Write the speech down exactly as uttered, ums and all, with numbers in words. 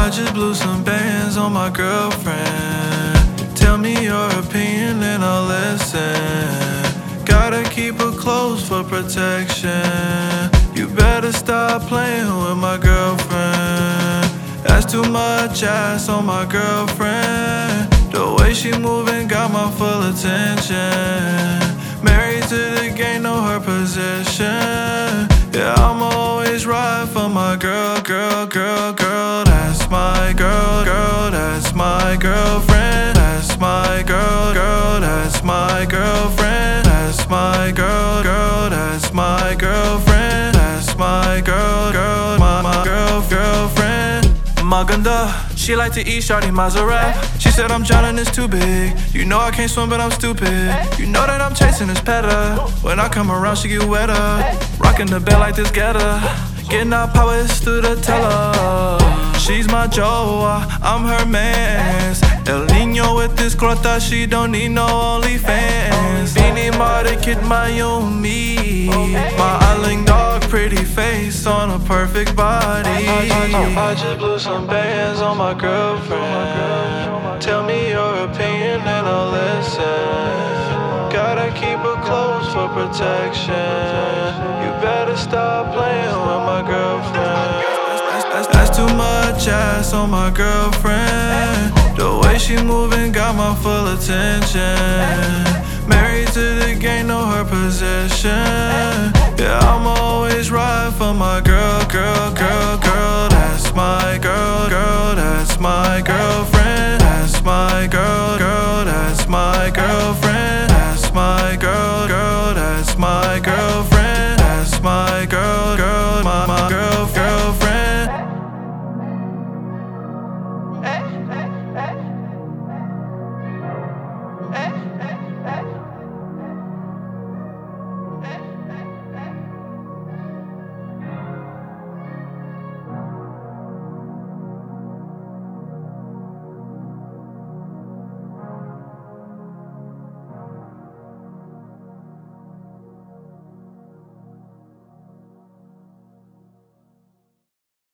I just blew some bands on my girlfriend. Tell me your opinion and I'll listen. Gotta keep her close for protection. You better stop playing with my girlfriend. That's too much ass on my girlfriend. The way she moving got my full attention. Married to the game, know her position. Yeah, I'ma always ride for my girl, girl, girl, girl. That's my girl, girl, that's my girlfriend. That's my girl, girl, that's my girlfriend. That's my girl, girl, that's my girlfriend. That's my girl, girl, my, my girl, girlfriend. Maganda, she like to eat shawty Maserati. She said I'm drowning, it's too big. You know I can't swim, but I'm stupid. You know that I'm chasing this petter. When I come around, she get wetter. Rocking the bed like this getter. Getting our powers through the teller. She's my Joa, I'm her mans. El Nino with this crota, she don't need no OnlyFans. Beanie Marta, Kid Mayumi. My island dog, pretty face on a perfect body. I just blew some bands on my girlfriend. Tell me your opinion and I'll listen. Gotta keep her close for protection. You better stop playing with my girlfriend. That's, that's too much ass on my girlfriend. The way she moving got my full attention. Married to the game, know her position. Yeah, I'ma always ride